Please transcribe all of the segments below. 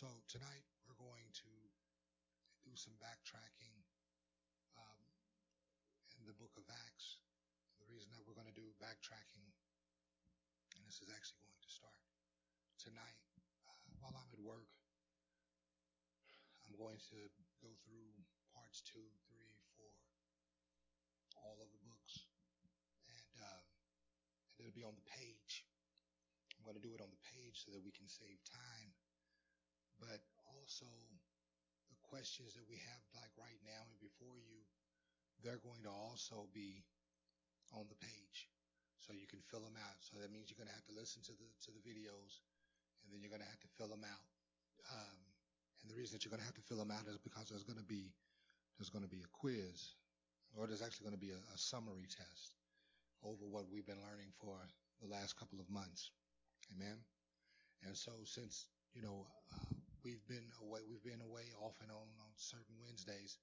So tonight we're going to do some backtracking in the book of Acts. The reason that we're going to do backtracking, and this is actually going to start tonight while I'm at work, I'm going to go through parts 2, 3, 4, all of the books, and it'll be on the page. I'm going to do it on the page so that we can save time, but also the questions that we have like right now and before you, they're going to also be on the page so you can fill them out. So that means you're going to have to listen to the videos, and then you're going to have to fill them out. And the reason that you're going to have to fill them out is because there's going to be a quiz, or there's actually going to be a summary test over what we've been learning for the last couple of months. Amen. And so since we've been away off and on certain Wednesdays,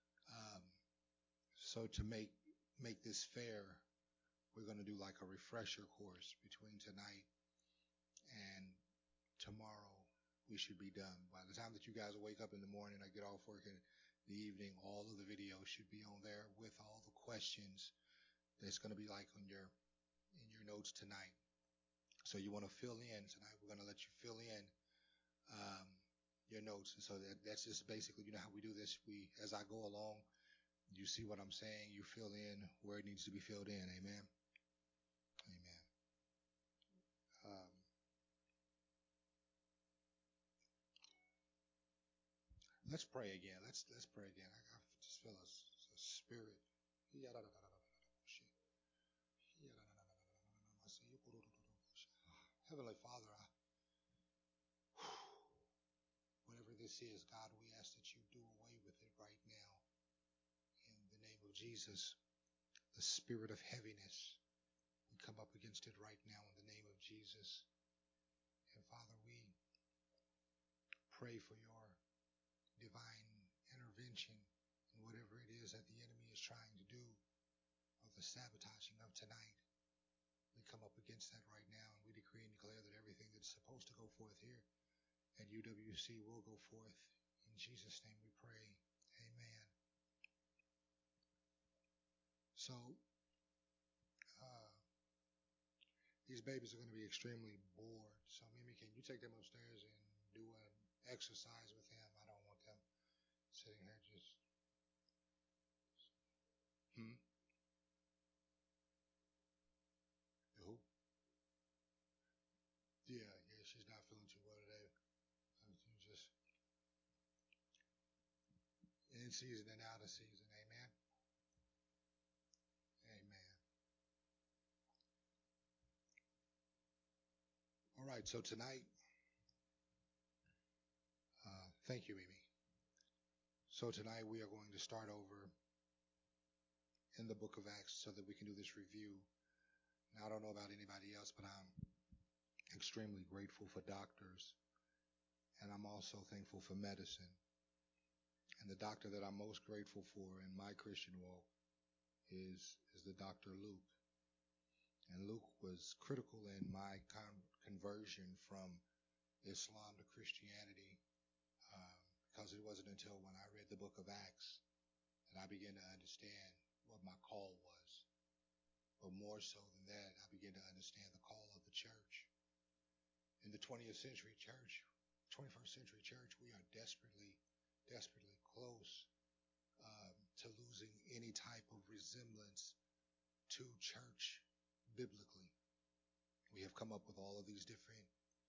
so to make this fair, we're going to do like a refresher course between tonight and tomorrow. We should be done by the time that you guys wake up in the morning. I get off work in the evening. All of the videos should be on there with all the questions. It's going to be like in your notes tonight. So you want to fill in tonight. We're going to let you fill in your notes, and so that's just basically how we do this. As I go along, you see what I'm saying. You fill in where it needs to be filled in. Amen. Amen. Let's pray again. Let's pray again. I just feel a spirit. Heavenly Father, whatever this is, God, we ask that you do away with it right now. In the name of Jesus, the spirit of heaviness, we come up against it right now in the name of Jesus. And Father, we pray for your divine intervention in whatever it is that the enemy is trying to do, of the sabotaging of tonight. We come up against that right now, and we decree and declare that everything that's supposed to go forth here at UWC will go forth. In Jesus' name we pray. Amen. So, these babies are going to be extremely bored. So, Mimi, can you take them upstairs and do an exercise with them? I don't want them sitting here just... Who? Yeah, she's not feeling too well today. Just in season and out of season. Amen. Amen. All right, so tonight, thank you, Mimi. So tonight we are going to start over in the book of Acts so that we can do this review. Now, I don't know about anybody else, but I'm extremely grateful for doctors, and I'm also thankful for medicine. And the doctor that I'm most grateful for in my Christian walk is the Dr. Luke. And Luke was critical in my conversion from Islam to Christianity, because it wasn't until when I read the book of Acts that I began to understand what my call was. But more so than that, I began to understand the call of the church. In the 21st century church, we are desperately close to losing any type of resemblance to church biblically. We have come up with all of these different,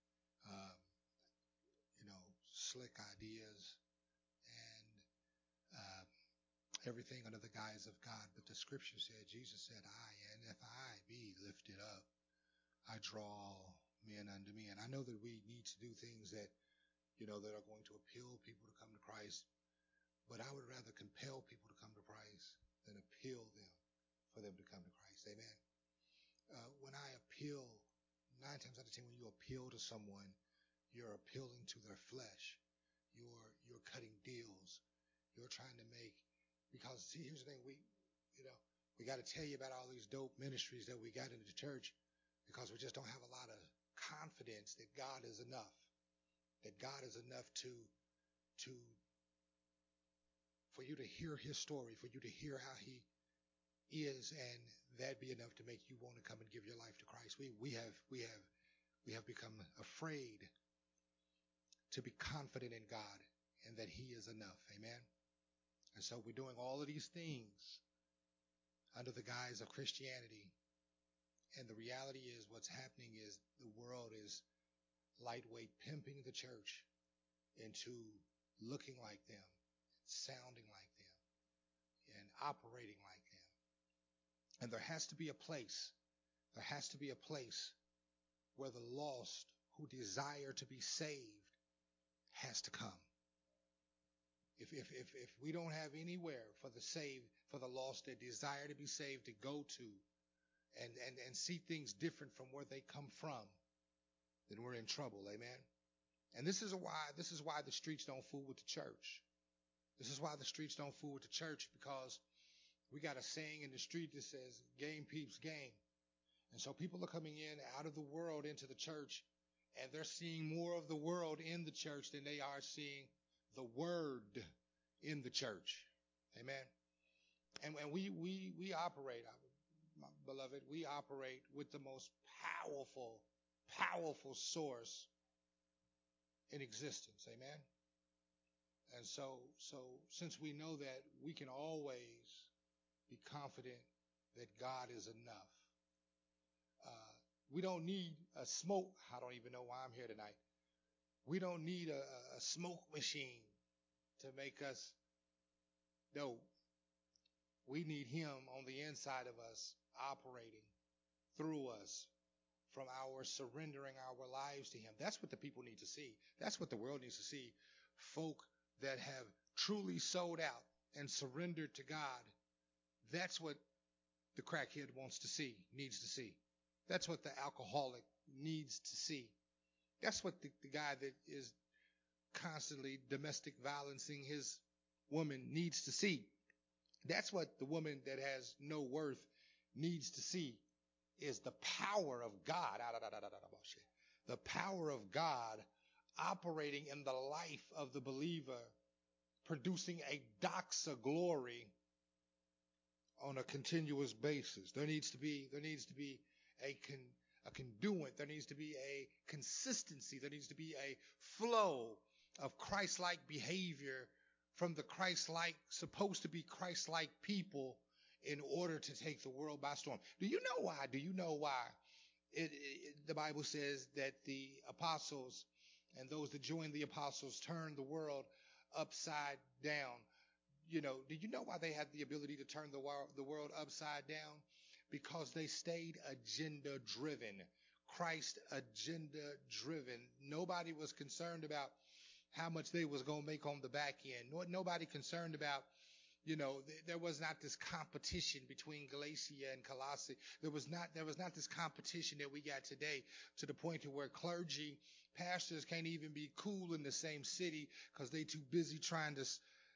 slick ideas and everything under the guise of God. But the scripture said, Jesus said, and if I be lifted up, I draw men unto me. And I know that we need to do things that, that are going to appeal people to come to Christ. But I would rather compel people to come to Christ than appeal them for them to come to Christ. Amen. When I appeal, 9 times out of 10, when you appeal to someone, you're appealing to their flesh. You're cutting deals. You're trying to make, because see, here's the thing, we got to tell you about all these dope ministries that we got in the church because we just don't have a lot of confidence that God is enough. that God is enough to for you to hear his story, for you to hear how he is, and that be enough to make you want to come and give your life to Christ. We have become afraid to be confident in God and that he is enough. Amen. And so we're doing all of these things under the guise of Christianity. And the reality is what's happening is the world is lightweight pimping the church into looking like them, sounding like them, and operating like them. And there has to be a place where the lost who desire to be saved has to come. If we don't have anywhere for the lost that desire to be saved to go to and see things different from where they come from, then we're in trouble. Amen. And this is why the streets don't fool with the church. This is why the streets don't fool with the church, because we got a saying in the street that says, game peeps game. And so people are coming in out of the world into the church, and they're seeing more of the world in the church than they are seeing the word in the church. Amen. And we operate, my beloved, we operate with the most powerful source in existence. Amen. And so since we know that, we can always be confident that God is enough. We don't need a smoke. I don't even know why I'm here tonight. We don't need a smoke machine to make us dope. We need him on the inside of us, operating through us from our surrendering our lives to him. That's what the people need to see. That's what the world needs to see. Folk that have truly sold out and surrendered to God. That's what the crackhead wants to see, needs to see. That's what the alcoholic needs to see. That's what the guy that is constantly domestic violencing his woman needs to see. That's what the woman that has no worth needs to see, is the power of God. The power of God operating in the life of the believer, producing a doxa glory on a continuous basis. There needs to be a conduit. There needs to be a consistency. There needs to be a flow of Christ-like behavior from the Christ-like, supposed to be Christ-like people, in order to take the world by storm. Do you know why? The Bible says that the apostles and those that joined the apostles turned the world upside down? Did you know why they had the ability to turn the world upside down? Because they stayed agenda driven, Christ agenda driven. Nobody was concerned about how much they was going to make on the back end. Nobody concerned about, there was not this competition between Galatia and Colossae. There was not this competition that we got today, to the point to where clergy, pastors can't even be cool in the same city because they too busy trying to.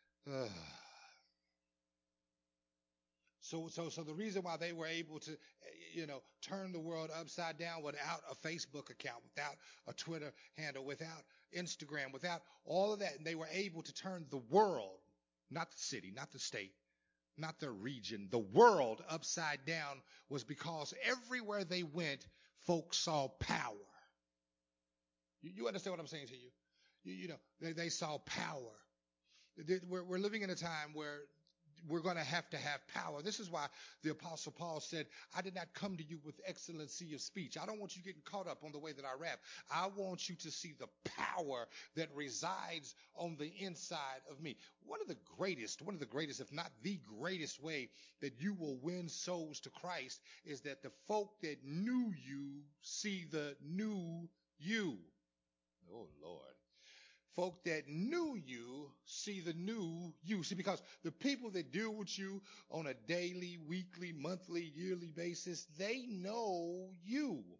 So the reason why they were able to, turn the world upside down without a Facebook account, without a Twitter handle, without Instagram, without all of that, and they were able to turn the world, not the city, not the state, not the region, the world upside down, was because everywhere they went, folks saw power. You understand what I'm saying to you? They saw power. We're living in a time where we're going to have power. This is why the Apostle Paul said, I did not come to you with excellency of speech. I don't want you getting caught up on the way that I rap. I want you to see the power that resides on the inside of me. One of the greatest, if not the greatest way that you will win souls to Christ is that the folk that knew you see the new you. Oh, Lord. Folk that knew you see the new you. See, because the people that deal with you on a daily, weekly, monthly, yearly basis, they know you.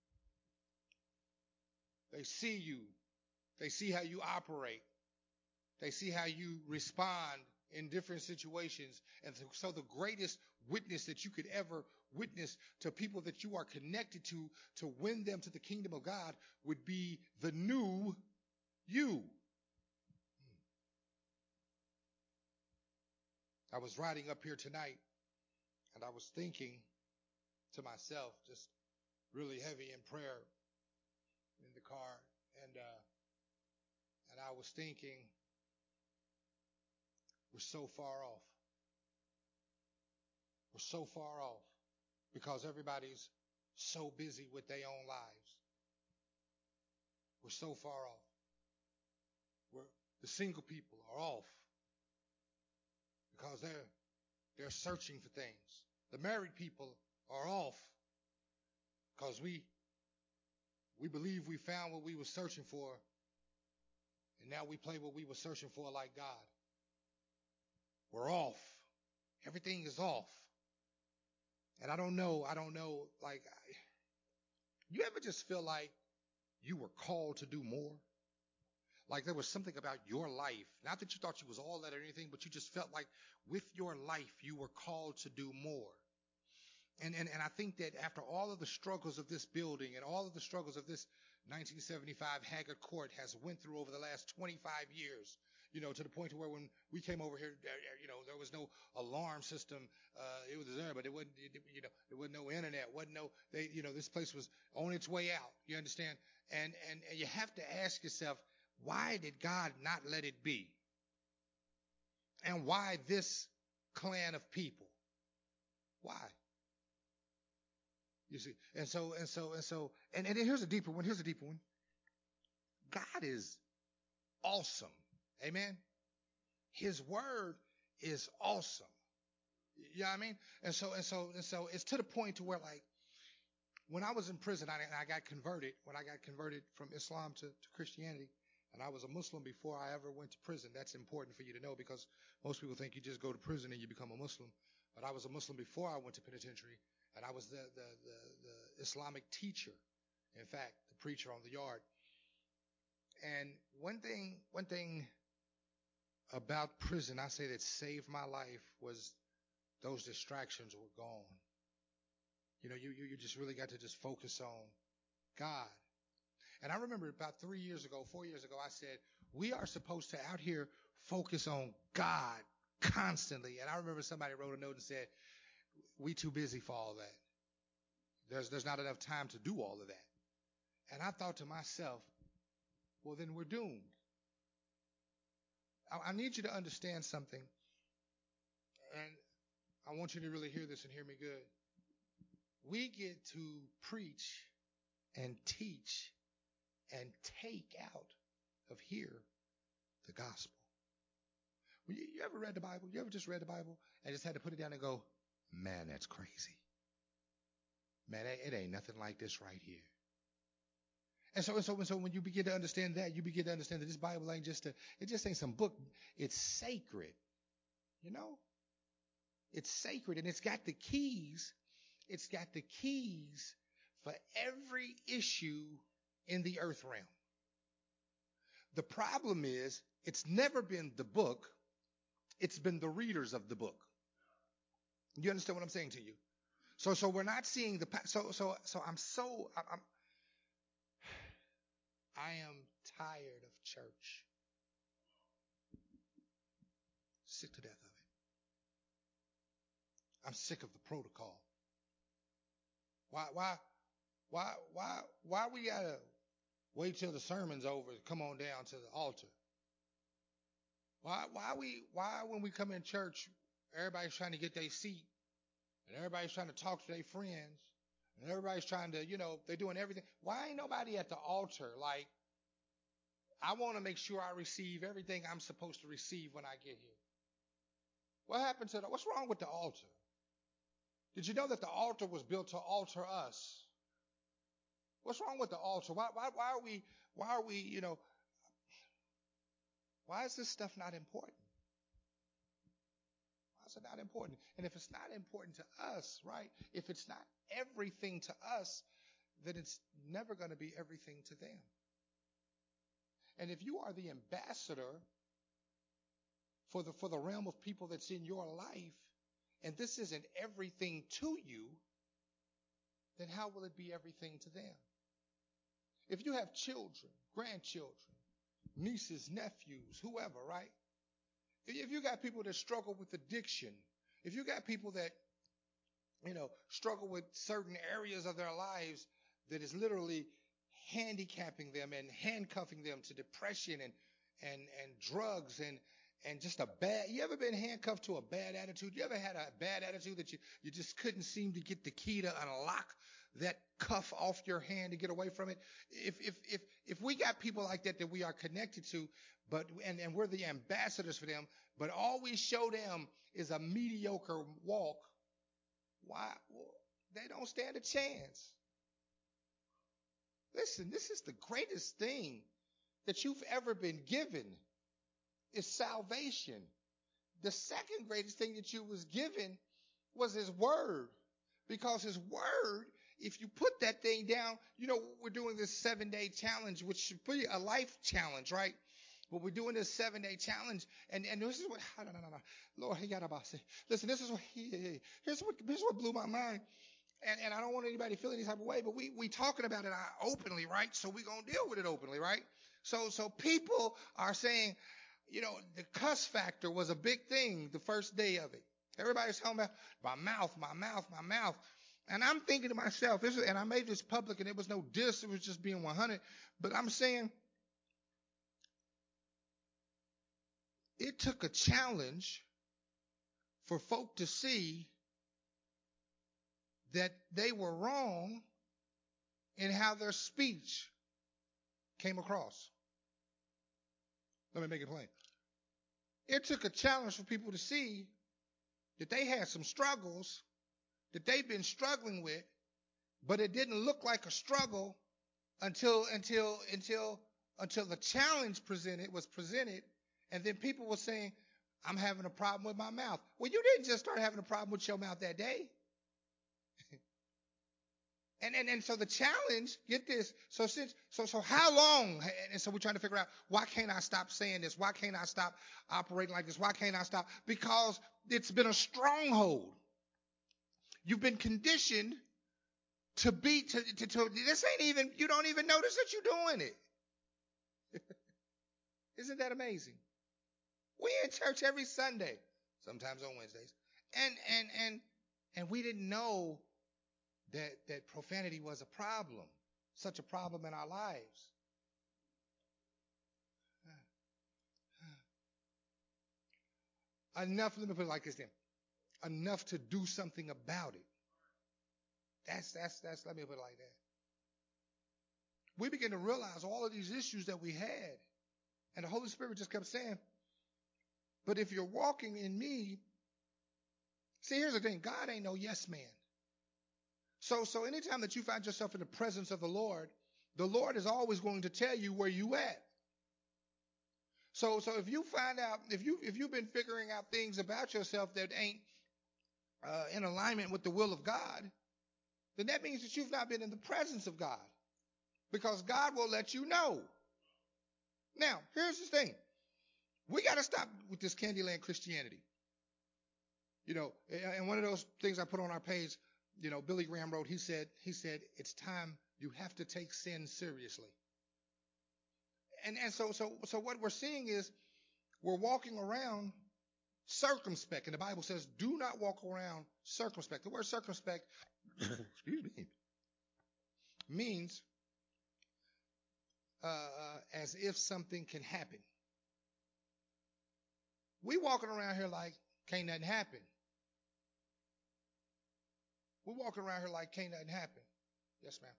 They see you. They see how you operate. They see how you respond in different situations. And so the greatest witness that you could ever witness to people that you are connected to win them to the kingdom of God, would be the new You. I was riding up here tonight and I was thinking to myself, just really heavy in prayer in the car, and I was thinking, we're so far off. We're so far off because everybody's so busy with their own lives. We're so far off. The single people are off because they're searching for things. The married people are off because we believe we found what we were searching for, and now we play what we were searching for like God. We're off. Everything is off. And I don't know, like, you ever just feel like you were called to do more? Like there was something about your life, not that you thought you was all that or anything, but you just felt like with your life you were called to do more. And I think that after all of the struggles of this building and all of the struggles of this 1975 Haggard Court has went through over the last 25 years, to the point to where when we came over here, there was no alarm system. It was there, but it wasn't, there wasn't no internet, this place was on its way out. You understand? And you have to ask yourself, why did God not let it be? And why this clan of people? Why? You see, and here's a deeper one. God is awesome. Amen. His word is awesome. You know what I mean? And so it's to the point to where, like, when I was in prison, I got converted. When I got converted from Islam to Christianity, and I was a Muslim before I ever went to prison. That's important for you to know, because most people think you just go to prison and you become a Muslim. But I was a Muslim before I went to penitentiary, and I was the Islamic teacher. In fact, the preacher on the yard. And one thing about prison, I say, that saved my life was those distractions were gone. You just really got to just focus on God. And I remember about 4 years ago, I said, we are supposed to out here focus on God constantly. And I remember somebody wrote a note and said, we too busy for all that. There's not enough time to do all of that. And I thought to myself, well, then we're doomed. I need you to understand something. And I want you to really hear this and hear me good. We get to preach and teach and take out of here the gospel. You ever read the Bible? You ever just read the Bible and just had to put it down and go, man, that's crazy. Man, it ain't nothing like this right here. And so when you begin to understand that, you begin to understand that this Bible ain't it just ain't some book. It's sacred. It's sacred, and it's got the keys. It's got the keys for every issue in the earth realm. The problem is, it's never been the book. It's been the readers of the book. You understand what I'm saying to you? So we're not seeing I am tired of church. Sick to death of it. I'm sick of the protocol. Why we gotta wait till the sermon's over to come on down to the altar? Why when we come in church, everybody's trying to get their seat, and everybody's trying to talk to their friends, and everybody's trying to, they're doing everything. Why ain't nobody at the altar? Like, I want to make sure I receive everything I'm supposed to receive when I get here. What's wrong with the altar? Did you know that the altar was built to alter us? What's wrong with the altar? Why is this stuff not important? Why is it not important? And if it's not important to us, right? If it's not everything to us, then it's never going to be everything to them. And if you are the ambassador for the realm of people that's in your life, and this isn't everything to you, then how will it be everything to them? If you have children, grandchildren, nieces, nephews, whoever, right? If you got people that struggle with addiction, if you got people that, struggle with certain areas of their lives that is literally handicapping them and handcuffing them to depression and drugs and just you ever been handcuffed to a bad attitude? You ever had a bad attitude that you just couldn't seem to get the key to unlock that cuff off your hand to get away from it? If we got people like that we are connected to, and we're the ambassadors for them, but all we show them is a mediocre walk, why? Well, they don't stand a chance. Listen, this is the greatest thing that you've ever been given is salvation. The second greatest thing that you was given was his word. Because his word, if you put that thing down, we're doing this 7-day challenge, which should be a life challenge, right? But we're doing this 7-day challenge, and this is what, no. Lord, he got about say. Listen, this is what here's what blew my mind. And I don't want anybody to feel any type of way, but we talking about it openly, right? So we're going to deal with it openly, right? So people are saying, the cuss factor was a big thing the first day of it. Everybody's talking about my mouth. And I'm thinking to myself, and I made this public and it was no diss, it was just being 100. But I'm saying it took a challenge for folk to see that they were wrong in how their speech came across. Let me make it plain. It took a challenge for people to see that they had some struggles that they've been struggling with, but it didn't look like a struggle until the challenge was presented, and then people were saying, I'm having a problem with my mouth. Well, you didn't just start having a problem with your mouth that day. And so the challenge, get this, so how long, and so we're trying to figure out, why can't I stop saying this? Why can't I stop operating like this? Why can't I stop? Because it's been a stronghold. You've been conditioned to this ain't even, you don't even notice that you're doing it. Isn't that amazing? We in church every Sunday, sometimes on Wednesdays, and we didn't know that profanity was a problem, such a problem in our lives. Enough, let me put it like this then. Enough to do something about it. That's let me put it like that. We began to realize all of these issues that we had. And the Holy Spirit just kept saying, but if you're walking in me, see, here's the thing. God ain't no yes man. So anytime that you find yourself in the presence of the Lord is always going to tell you where you at. So if you find out, if you've been figuring out things about yourself that ain't in alignment with the will of God, then that means that you've not been in the presence of God, because God will let you know. Now, here's the thing. We got to stop with this Candyland Christianity. And one of those things I put on our page, Billy Graham wrote, he said, it's time you have to take sin seriously. And so what we're seeing is we're walking around circumspect. And the Bible says, do not walk around circumspect. The word circumspect, excuse me, means as if something can happen. We walking around here like can't nothing happen. We're walking around here like can't nothing happen. Yes, ma'am.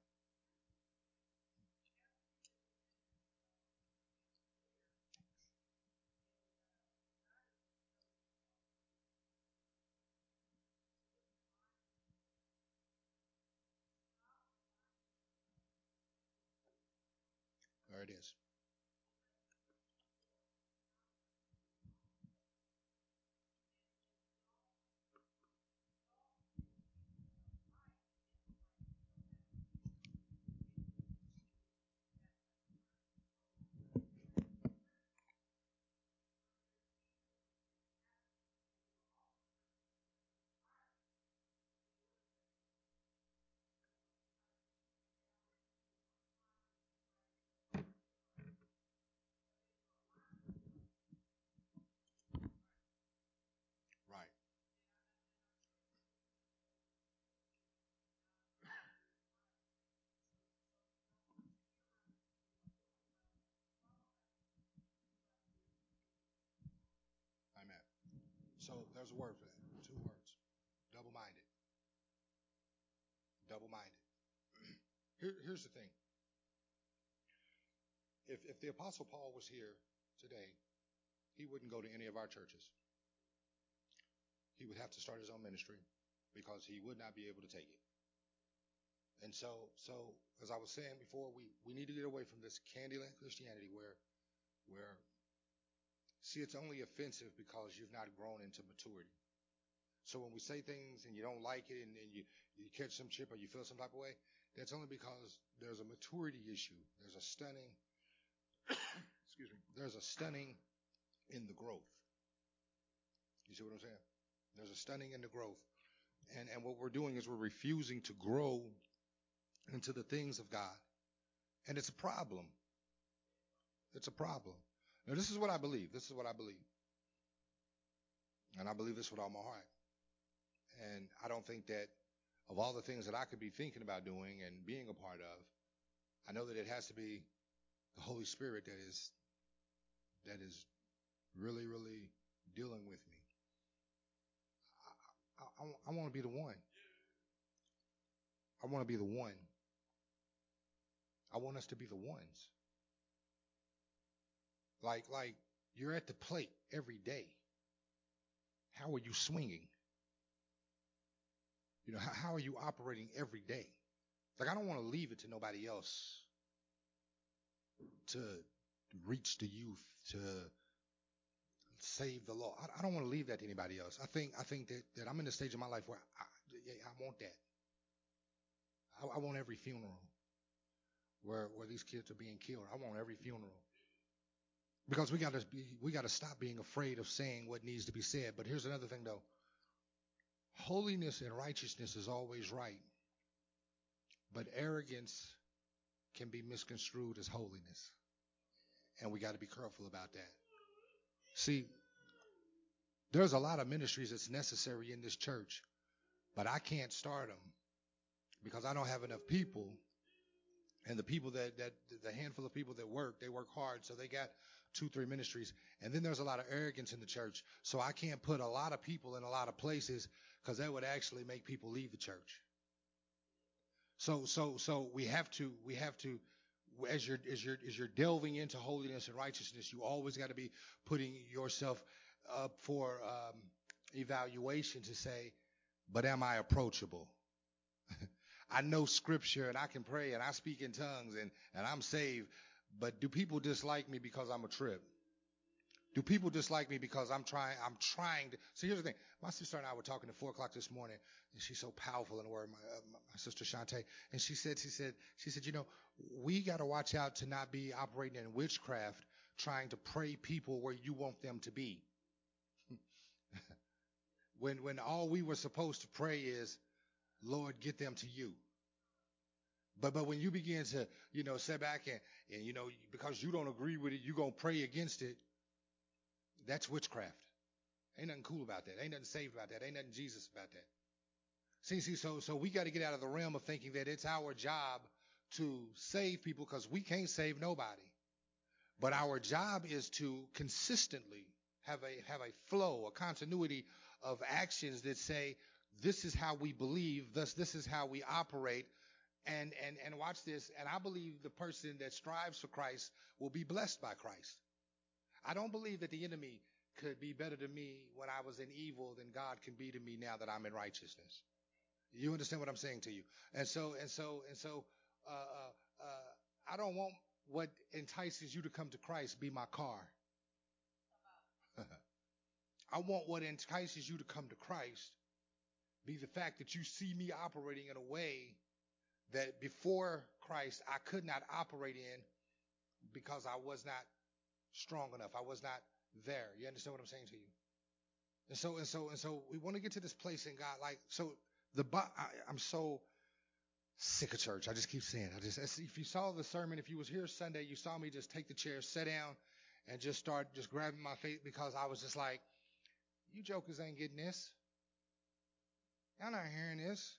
There it is. There's a word for that. 2 words. Double-minded. Double-minded. Here's the thing. If the Apostle Paul was here today, he wouldn't go to any of our churches. He would have to start his own ministry because he would not be able to take it. And so as I was saying before, we need to get away from this Candyland Christianity where see, it's only offensive because you've not grown into maturity. So when we say things and you don't like it and you catch some chip or you feel some type of way, that's only because there's a maturity issue. There's a stunning, excuse me, there's a stunning in the growth. You see what I'm saying? There's a stunning in the growth. And what we're doing is we're refusing to grow into the things of God. And it's a problem. It's a problem. Now, this is what I believe. This is what I believe. And I believe this with all my heart. And I don't think that of all the things that I could be thinking about doing and being a part of, I know that it has to be the Holy Spirit that is really, really dealing with me. I want to be the one. I want to be the one. I want us to be the ones. Like you're at the plate every day. How are you swinging? You know, how are you operating every day? Like, I don't want to leave it to nobody else to reach the youth, to save the law. I don't want to leave that to anybody else. I think that I'm in a stage of my life where I want that. I want every funeral where these kids are being killed. I want every funeral. Because we got to stop being afraid of saying what needs to be said. But here's another thing, though. Holiness and righteousness is always right. But arrogance can be misconstrued as holiness. And we got to be careful about that. See, there's a lot of ministries that's necessary in this church, but I can't start them because I don't have enough people. And the people the handful of people that work, they work hard. So they got 2-3 ministries. And then there's a lot of arrogance in the church. So I can't put a lot of people in a lot of places because that would actually make people leave the church. So we have to, as you're delving into holiness and righteousness, you always got to be putting yourself up for evaluation to say, but am I approachable? I know scripture and I can pray and I speak in tongues and I'm saved, but do people dislike me because I'm a trip? Do people dislike me because I'm trying to, see, here's the thing. My sister and I were talking at 4:00 this morning, and she's so powerful in the word, my sister Shantae, and she said, you know, we got to watch out to not be operating in witchcraft, trying to pray people where you want them to be. when all we were supposed to pray is, Lord, get them to you. But when you begin to, you know, sit back and you know, because you don't agree with it, you're going to pray against it. That's witchcraft. Ain't nothing cool about that. Ain't nothing saved about that. Ain't nothing Jesus about that. See, so we got to get out of the realm of thinking that it's our job to save people because we can't save nobody. But our job is to consistently have a flow, a continuity of actions that say, this is how we believe, thus this is how we operate. And watch this. And I believe the person that strives for Christ will be blessed by Christ. I don't believe that the enemy could be better to me when I was in evil than God can be to me now that I'm in righteousness. You understand what I'm saying to you? And so, I don't want what entices you to come to Christ be my car. I want what entices you to come to Christ be the fact that you see me operating in a way that before Christ I could not operate in because I was not strong enough. I was not there. You understand what I'm saying to you? And so we want to get to this place in God. Like, so I'm so sick of church. I just keep saying, if you saw the sermon, if you was here Sunday, you saw me just take the chair, sit down and just start just grabbing my feet because I was just like, you jokers ain't getting this. Y'all not hearing this.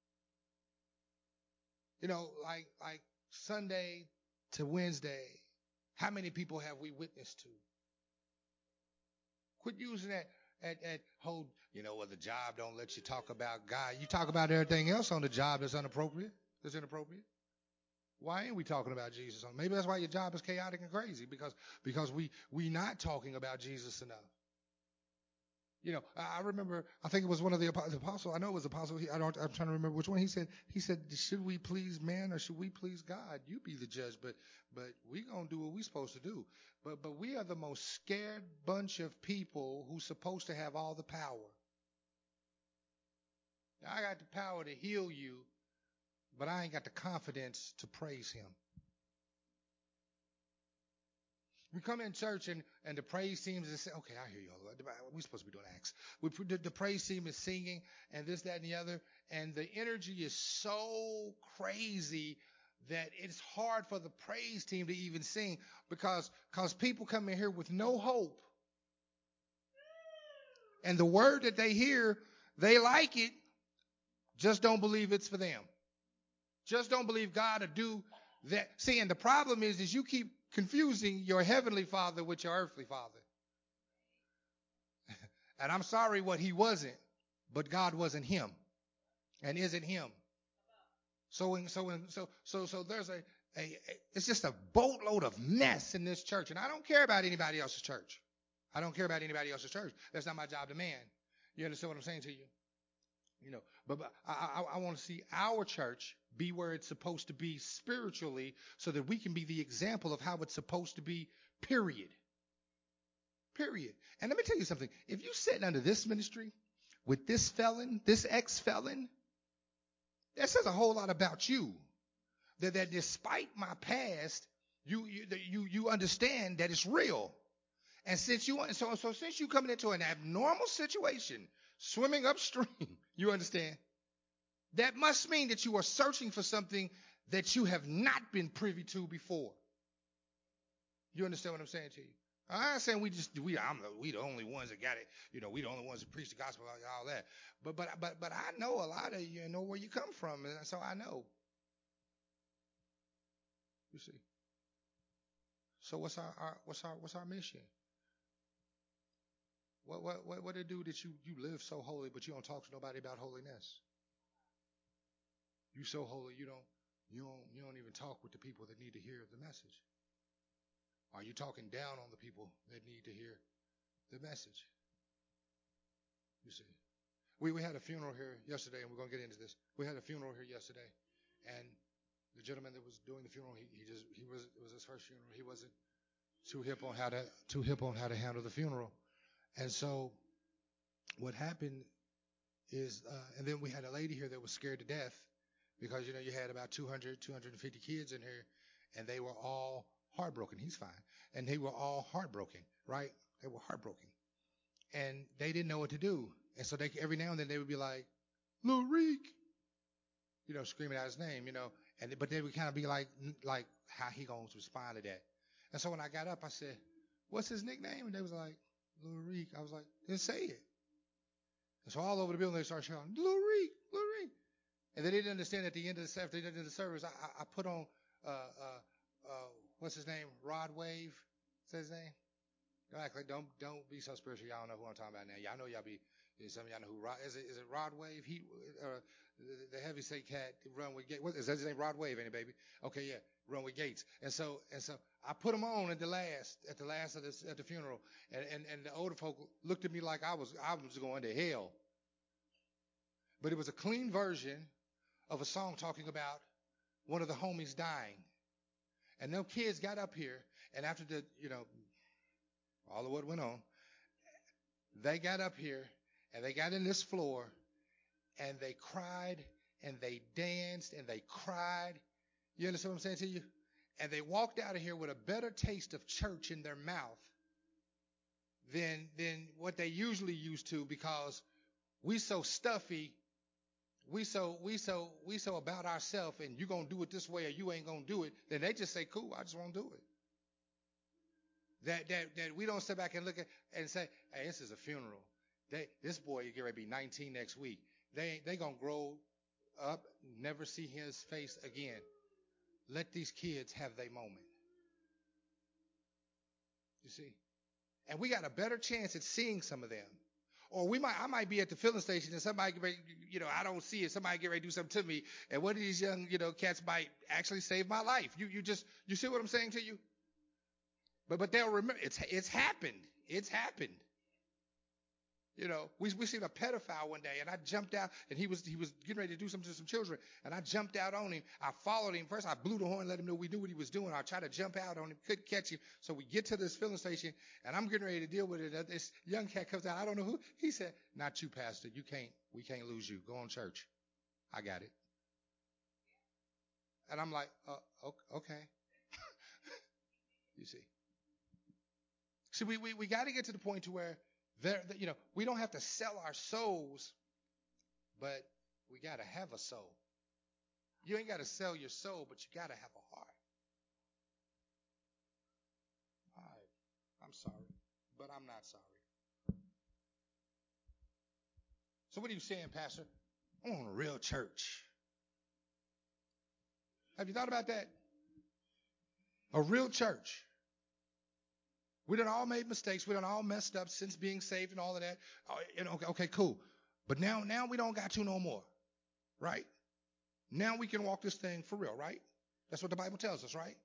You know, like Sunday to Wednesday, how many people have we witnessed to? Quit using that. at hold, well, the job don't let you talk about God. You talk about everything else on the job that's inappropriate. That's inappropriate. Why ain't we talking about Jesus? Maybe that's why your job is chaotic and crazy, because we not talking about Jesus enough. I remember, I think it was one of the apostles. I know it was apostle. I'm trying to remember which one. He said, should we please man or should we please God? You be the judge, but we gonna do what we supposed to do. But we are the most scared bunch of people who's supposed to have all the power. Now, I got the power to heal you, but I ain't got the confidence to praise him. We come in church and the praise team is saying, okay, I hear you. We're supposed to be doing acts. The praise team is singing and this, that, and the other. And the energy is so crazy that it's hard for the praise team to even sing because people come in here with no hope. And the word that they hear, they like it, just don't believe it's for them. Just don't believe God will do that. See, and the problem is you keep confusing your heavenly father with your earthly father. And I'm sorry what he wasn't, but God wasn't him and isn't him. So there's it's just a boatload of mess in this church. And I don't care about anybody else's church. I don't care about anybody else's church. That's not my job to man. You understand what I'm saying to you? But I want to see our church be where it's supposed to be spiritually so that we can be the example of how it's supposed to be, period. Period. And let me tell you something. If you're sitting under this ministry with this felon, this ex-felon, that says a whole lot about you. That despite my past, you understand that it's real. And since you coming into an abnormal situation, swimming upstream, you understand? That must mean that you are searching for something that you have not been privy to before. You understand what I'm saying to you? I'm not saying we the only ones that got it. We the only ones that preach the gospel, all that. But I know a lot of you know where you come from, and so I know. You see. So what's our mission? What it do that you live so holy, but you don't talk to nobody about holiness? You so holy you don't even talk with the people that need to hear the message. Are you talking down on the people that need to hear the message? You see, we had a funeral here yesterday, and we're gonna get into this. We had a funeral here yesterday, and the gentleman that was doing the funeral, it was his first funeral. He wasn't too hip on how to handle the funeral. And so what happened is, and then we had a lady here that was scared to death because, you had about 250 kids in here, and they were all heartbroken. He's fine. And they were all heartbroken, right? They were heartbroken. And they didn't know what to do. And so every now and then they would be like, Lil Reek, screaming out his name, but they would kind of be like how he going to respond to that. And so when I got up, I said, what's his nickname? And they was like, Lil Reek. I was like, then say it. And so all over the building, they started shouting, Lil Reek, Lil Reek. And they didn't understand at the end of the service, I put on, what's his name? Rod Wave. Is that his name? Don't be so spiritual. Y'all don't know who I'm talking about now. Y'all know some of y'all know who Rod, is it Rod Wave? The heavyweight cat, Run with Gates. What is that his name? Rod Wave, ain't it, baby? Okay, yeah. Run with Gates. And so I put him on at the last of this, at the funeral. And the older folk looked at me like I was going to hell. But it was a clean version of a song talking about one of the homies dying. And them kids got up here, and after all of what went on, they got up here and they got in this floor and they cried and they danced and they cried. You understand what I'm saying to you? And they walked out of here with a better taste of church in their mouth than what they usually used to, because we so stuffy, we so about ourselves, and you gonna do it this way or you ain't gonna do it. Then they just say, cool, I just won't do it. That we don't sit back and look at and say, hey, this is a funeral. This boy get ready to be 19 next week. They gonna grow up, never see his face again. Let these kids have their moment. You see? And we got a better chance at seeing some of them Or I might be at the filling station and somebody get ready, I don't see it. Somebody get ready to do something to me. And one of these young, cats might actually save my life. You see what I'm saying to you? But they'll remember it's happened. It's happened. We seen a pedophile one day, and I jumped out, and he was getting ready to do something to some children, and I jumped out on him. I followed him. First, I blew the horn, let him know we knew what he was doing. I tried to jump out on him, couldn't catch him. So we get to this filling station, and I'm getting ready to deal with it. This young cat comes out. I don't know who. He said, "Not you, Pastor. We can't lose you. Go on church. I got it." And I'm like, okay. You see. See, we got to get to the point to where we don't have to sell our souls, but we got to have a soul. You ain't got to sell your soul, but you got to have a heart. All right. I'm sorry, but I'm not sorry. So what are you saying, Pastor? I want a real church. Have you thought about that? A real church. We done all made mistakes. We done all messed up since being saved and all of that. Okay, cool. But now we don't got to no more. Right? Now we can walk this thing for real, right? That's what the Bible tells us, right?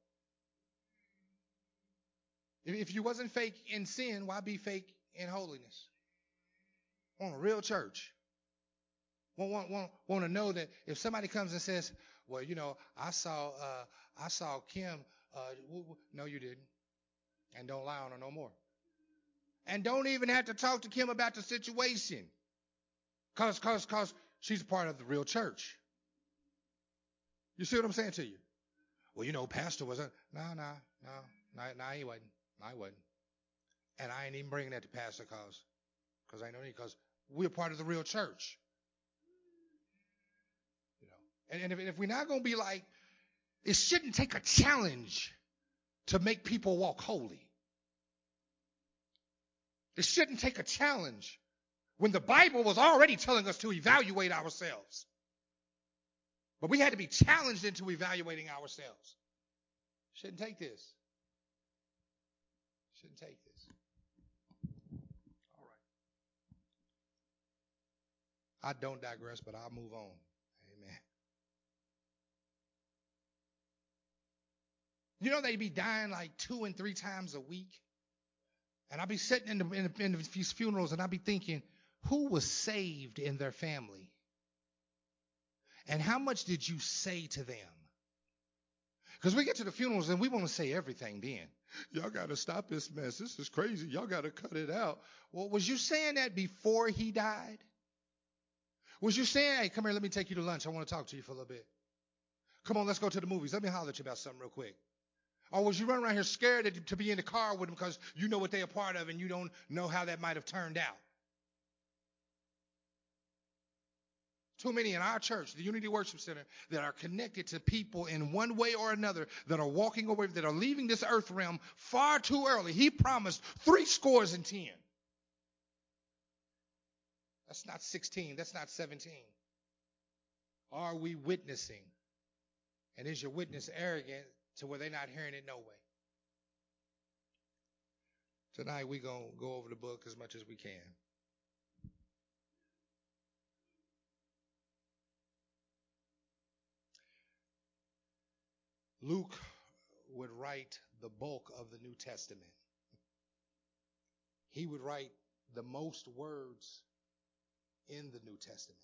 If you wasn't fake in sin, why be fake in holiness? Want a real church. Want to know that if somebody comes and says, "Well, I saw Kim," no, you didn't. And don't lie on her no more. And don't even have to talk to Kim about the situation. Cause she's a part of the real church. You see what I'm saying to you? Well, Pastor wasn't. No, he wasn't. I wasn't. And I ain't even bringing that to Pastor cause I know because we're part of the real church. And if we're not going to be like, it shouldn't take a challenge to make people walk holy. It shouldn't take a challenge when the Bible was already telling us to evaluate ourselves. But we had to be challenged into evaluating ourselves. Shouldn't take this. Shouldn't take this. All right. I don't digress, but I'll move on. Amen. They be dying like 2 and 3 times a week. And I'll be sitting in these funerals and I'll be thinking, who was saved in their family? And how much did you say to them? Because we get to the funerals and we want to say everything then. Y'all got to stop this mess. This is crazy. Y'all got to cut it out. Well, was you saying that before he died? Was you saying, hey, come here, let me take you to lunch. I want to talk to you for a little bit. Come on, let's go to the movies. Let me holler at you about something real quick. Or was you running around here scared to be in the car with them because you know what they're a part of and you don't know how that might have turned out? Too many in our church, the Unity Worship Center, that are connected to people in one way or another that are walking away, that are leaving this earth realm far too early. He promised 70. That's not 16. That's not 17. Are we witnessing? And is your witness arrogant to where they're not hearing it no way? Tonight we're going to go over the book as much as we can. Luke would write the bulk of the New Testament. He would write the most words in the New Testament.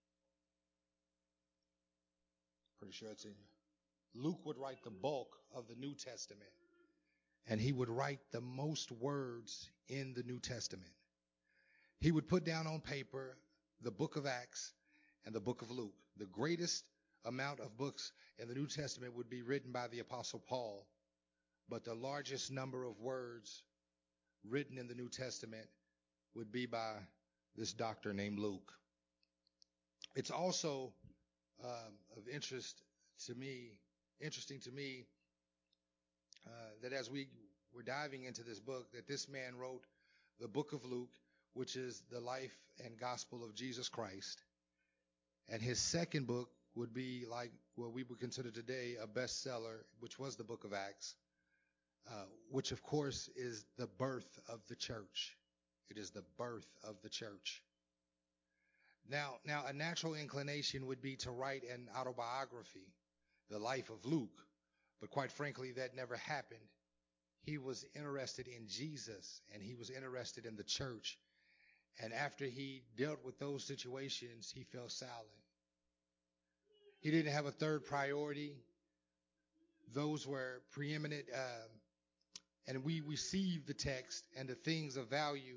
Pretty sure it's in here. Luke would write the bulk of the New Testament. And he would write the most words in the New Testament. He would put down on paper the book of Acts and the book of Luke. The greatest amount of books in the New Testament would be written by the Apostle Paul, but the largest number of words written in the New Testament would be by this doctor named Luke. It's also of interesting to me that as we were diving into this book, that this man wrote the book of Luke, which is the life and gospel of Jesus Christ. And his second book would be like what we would consider today a bestseller, which was the book of Acts, which of course is the birth of the church. It is the birth of the church. Now, a natural inclination would be to write an autobiography, the life of Luke, but quite frankly, that never happened. He was interested in Jesus, and he was interested in the church. And after he dealt with those situations, he fell silent. He didn't have a third priority. Those were preeminent, and we receive the text and the things of value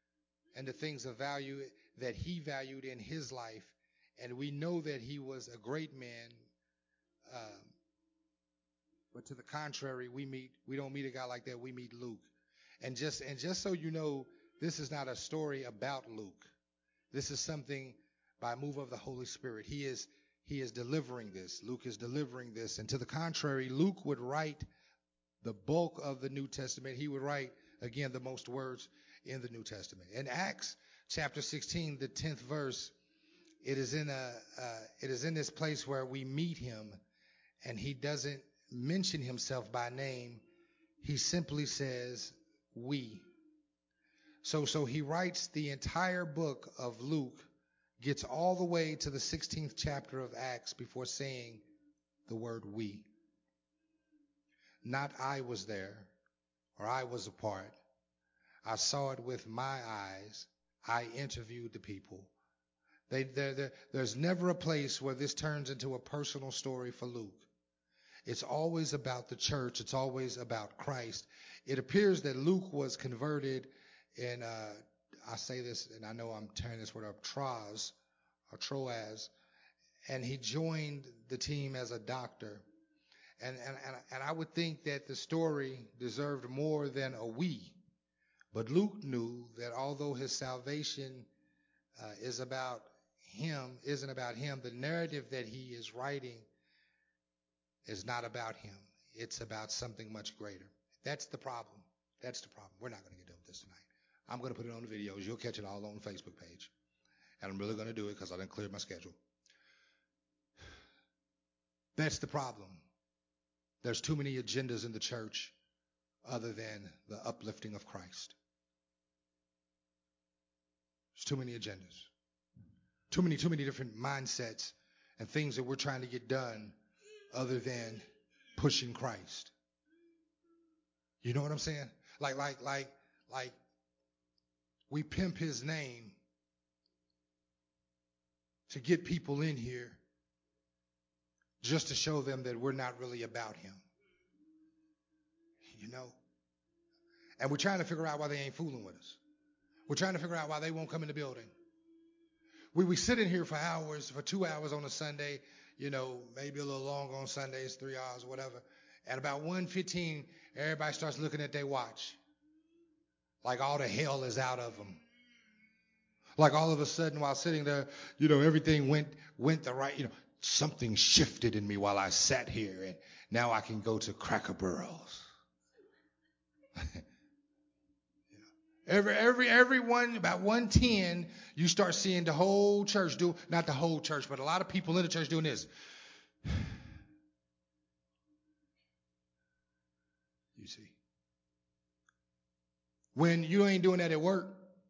that he valued in his life. And we know that he was a great man. But to the contrary, we don't meet a guy like that. We meet Luke. And just so you know, this is not a story about Luke. This is something by move of the Holy Spirit. He is delivering this. Luke is delivering this. And to the contrary, Luke would write the bulk of the New Testament. He would write, again, the most words in the New Testament. In Acts chapter 16, the 10th verse, it is in this place where we meet him, and he doesn't mention himself by name. He simply says, we. So he writes the entire book of Luke, gets all the way to the 16th chapter of Acts before saying the word we. Not I was there, or I was a part. I saw it with my eyes. I interviewed the people. There's never a place where this turns into a personal story for Luke. It's always about the church. It's always about Christ. It appears that Luke was converted in, I say this, and I know I'm tearing this word up, Troas, and he joined the team as a doctor. And I would think that the story deserved more than a we. But Luke knew that although his salvation isn't about him, the narrative that he is writing is not about him. It's about something much greater. That's the problem. We're not going to get done with this tonight. I'm going to put it on the videos. You'll catch it all on the Facebook page. And I'm really going to do it because I done cleared my schedule. That's the problem. There's too many agendas in the church other than the uplifting of Christ. There's too many agendas. Too many different mindsets and things that we're trying to get done other than pushing Christ. You know what I'm saying? Like we pimp his name to get people in here just to show them that we're not really about him. You know? And we're trying to figure out why they ain't fooling with us. We're trying to figure out why they won't come in the building. We sit in here for 2 hours on a Sunday, maybe a little longer on Sundays, 3 hours, whatever. At about 1:15, everybody starts looking at their watch. Like all the hell is out of them. Like all of a sudden while sitting there, everything went the right, something shifted in me while I sat here, and now I can go to Cracker Barrels. Everyone about 1:10, you start seeing the whole church do, not the whole church, but a lot of people in the church doing this. You see. When you ain't doing that at work,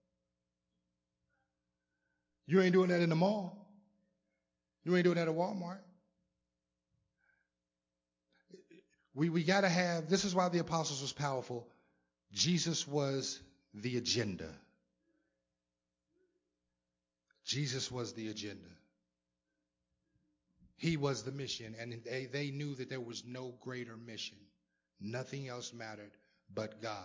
you ain't doing that in the mall, you ain't doing that at Walmart. We got to have, this is why the apostles was powerful. Jesus was the agenda. Jesus was the agenda. He was the mission, and they knew that there was no greater mission. Nothing else mattered but God.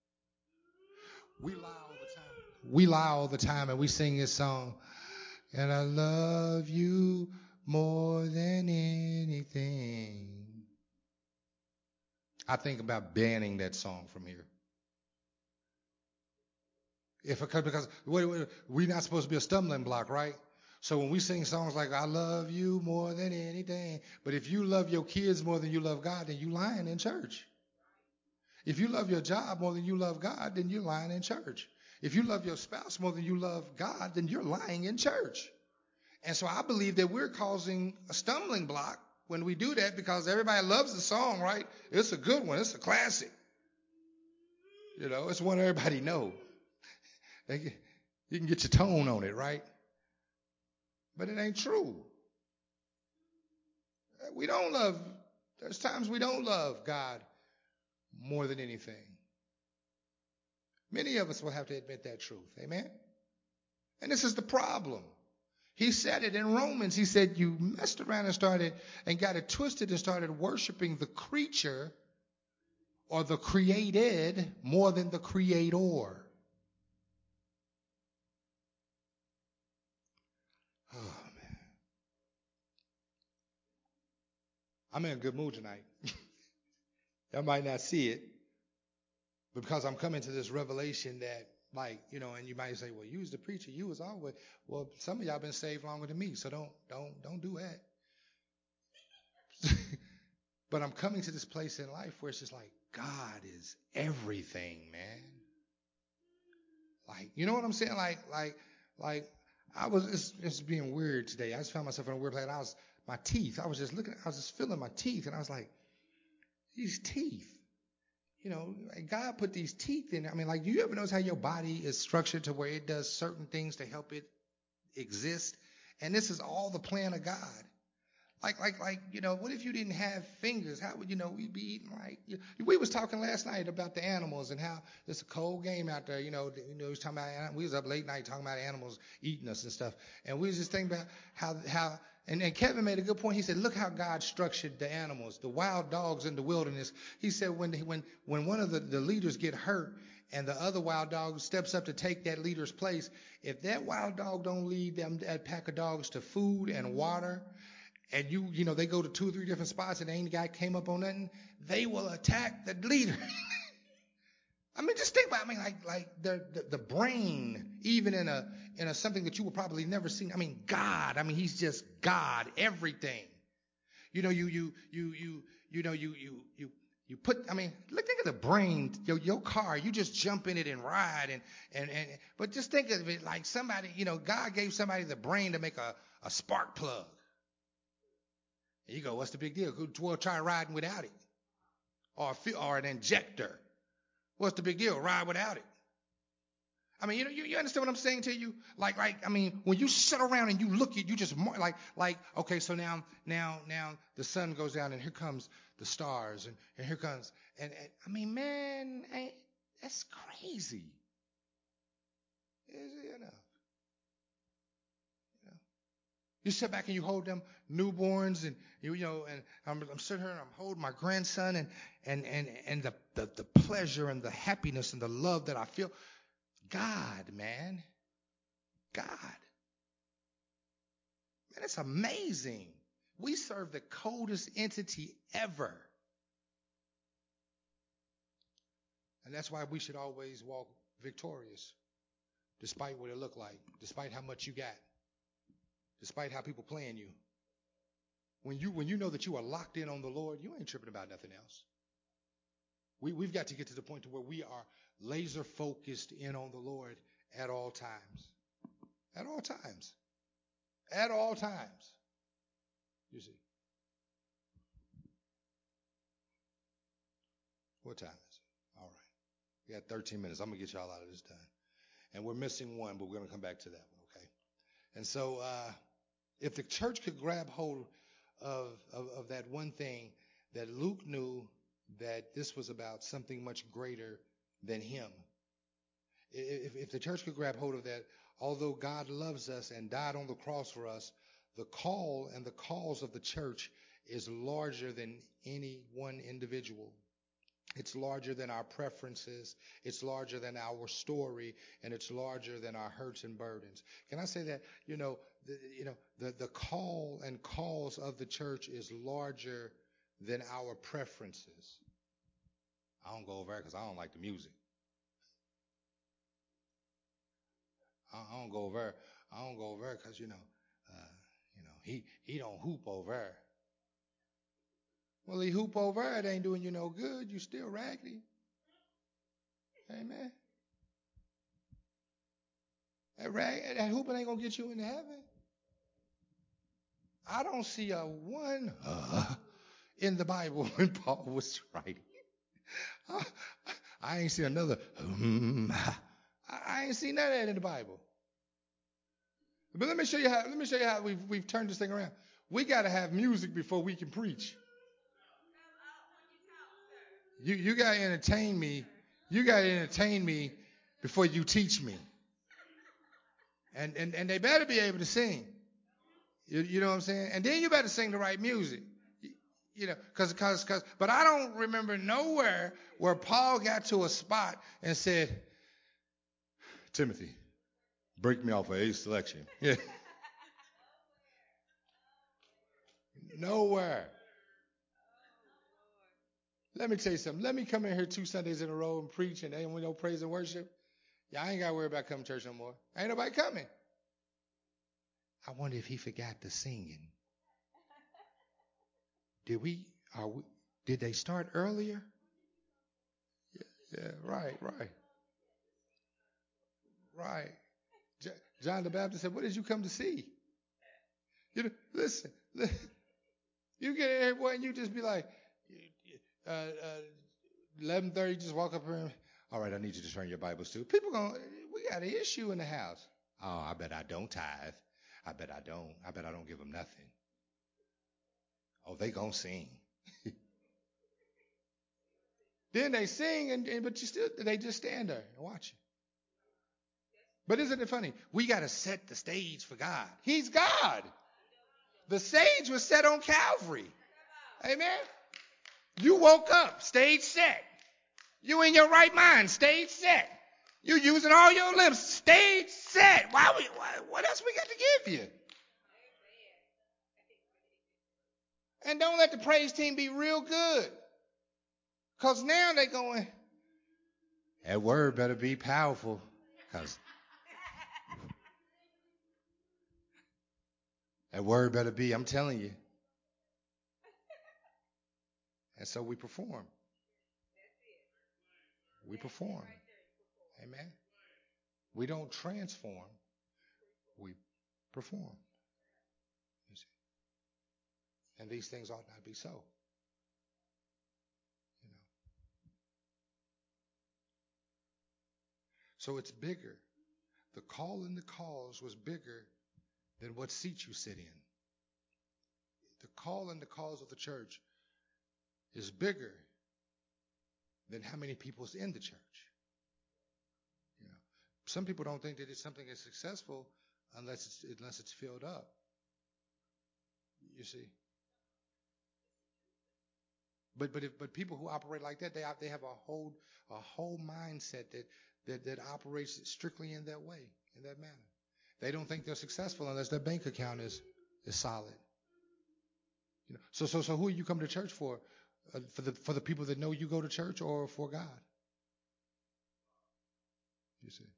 We lie all the time, and we sing this song, and I love you more than anything. I think about banning that song from here. Because we're not supposed to be a stumbling block, right? So when we sing songs like I love you more than anything, but if you love your kids more than you love God, then you lying in church. If you love your job more than you love God, then you're lying in church. If you love your spouse more than you love God, then you're lying in church. And so I believe that we're causing a stumbling block when we do that, because everybody loves the song, right? It's a good one. It's a classic. It's one everybody knows. You can get your tone on it, right? But it ain't true. There's times we don't love God more than anything. Many of us will have to admit that truth. Amen? And this is the problem. He said it in Romans. He said you messed around and got it twisted and started worshiping the creature or the created more than the creator. Oh, man. I'm in a good mood tonight. Y'all might not see it, but because I'm coming to this revelation that, like, you know, and you might say, well, you was the preacher, you was always, well, some of y'all been saved longer than me, so don't do that. But I'm coming to this place in life where it's just like, God is everything, man. Like, you know what I'm saying? Like, it's being weird today. I just found myself in a weird place. I was just feeling my teeth, and I was like, these teeth. You know, God put these teeth in. I mean, like, do you ever notice how your body is structured to where it does certain things to help it exist? And this is all the plan of God. Like, you know, what if you didn't have fingers? How would, you know, we be eating like, we was talking last night about the animals and how it's a cold game out there, you know, we was talking about, we was up late night talking about animals eating us and stuff. And we was just thinking about how, and Kevin made a good point. He said, look how God structured the animals, the wild dogs in the wilderness. He said when one of the leaders get hurt and the other wild dog steps up to take that leader's place, if that wild dog don't lead that pack of dogs to food and water, and you know, they go to 2 or 3 different spots and ain't guy came up on nothing, they will attack the leader. I mean, just think about it. I mean, like the brain, even in a something that you will probably never see. I mean, God. I mean, He's just God. Everything. You know, you put. I mean, think of the brain. Your car. You just jump in it and ride and. But just think of it like somebody. You know, God gave somebody the brain to make a spark plug. And you go, what's the big deal? Well, try riding without it, or an injector. What's the big deal? Ride without it. I mean, you understand what I'm saying to you? Like, I mean, when you sit around and you look at, you just like, okay, so now the sun goes down and here comes the stars and here comes, and I mean, man, that's crazy. You know. You sit back and you hold them newborns, and you know, and I'm sitting here and I'm holding my grandson, and the pleasure and the happiness and the love that I feel. God, man, God, man, it's amazing. We serve the coldest entity ever, and that's why we should always walk victorious, despite what it look like, despite how much you got. Despite how people playing you. When you know that you are locked in on the Lord, you ain't tripping about nothing else. We've got to get to the point to where we are laser focused in on the Lord at all times. At all times. At all times. You see. What time is it? All right. We got 13 minutes. I'm going to get y'all out of this time. And we're missing one, but we're going to come back to that one, okay? And so, if the church could grab hold of that one thing, that Luke knew that this was about something much greater than him. If the church could grab hold of that, although God loves us and died on the cross for us, the call and the cause of the church is larger than any one individual. It's larger than our preferences. It's larger than our story, and it's larger than our hurts and burdens. Can I say that? The call and cause of the church is larger than our preferences. I don't go over there because I don't like the music. I don't go over there. I don't go over there because he don't hoop over there. Well, he hoop over there, it ain't doing you no good. You still raggedy. Amen. That hooping ain't gonna get you into heaven. I don't see a one in the Bible when Paul was writing. I ain't see another. I ain't seen none of that in the Bible. But let me show you how we've turned this thing around. We got to have music before we can preach. You got to entertain me. You got to entertain me before you teach me. And they better be able to sing. You know what I'm saying? And then you better sing the right music. You know, but I don't remember nowhere where Paul got to a spot and said, Timothy, break me off of A selection. Yeah. Nowhere. Let me tell you something. Let me come in here 2 Sundays in a row and preach and ain't no praise and worship. Yeah, I ain't got to worry about coming to church no more. Ain't nobody coming. I wonder if he forgot the singing. Did they start earlier? Yeah, right. John the Baptist said, what did you come to see? You know, listen, you get in here, boy, and you just be like, 11:30, just walk up here and, all right, I need you to turn your Bibles to. People we got an issue in the house. Oh, I bet I don't tithe. I bet I don't give them nothing. Oh, they gonna sing. Then they sing, but they just stand there and watch it. But isn't it funny? We got to set the stage for God. He's God. The stage was set on Calvary. Amen. You woke up, stage set. You in your right mind, stage set. You using all your limbs, stage set. What else we got to give you? And don't let the praise team be real good. Because now they're going, that word better be powerful. Because that word better be, I'm telling you. And so we perform. We perform. Amen. We don't transform. We perform. You see. And these things ought not be so. You know. So it's bigger. The call and the cause was bigger than what seat you sit in. The call and the cause of the church is bigger than how many people's in the church. You know, some people don't think that it's something that's successful unless it's filled up. You see. But people who operate like that, they have a whole mindset that operates strictly in that way, in that manner. They don't think they're successful unless their bank account is solid. You know, so who you come to church for? For the people that know you go to church, or for God? You see.